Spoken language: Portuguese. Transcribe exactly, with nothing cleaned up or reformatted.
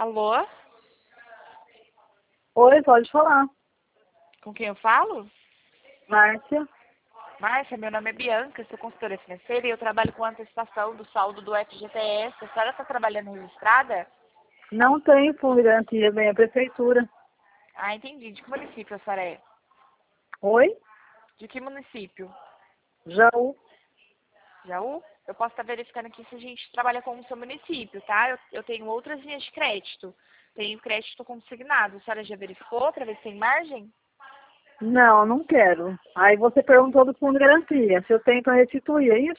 Alô? Oi, pode falar. Com quem eu falo? Márcia. Márcia, meu nome é Bianca, sou consultora financeira e eu trabalho com antecipação do saldo do F G T S. A senhora está trabalhando registrada? Não tenho fundo de garantia, vem a prefeitura. Ah, entendi. De que município a senhora é? Oi? De que município? Jaú. Jaú? Eu posso estar verificando aqui se a gente trabalha com o seu município, tá? Eu, eu tenho outras linhas de crédito. Tenho crédito consignado. A senhora já verificou para ver se tem margem? Não, não quero. Aí você perguntou do fundo de garantia, se eu tenho para restituir, é isso?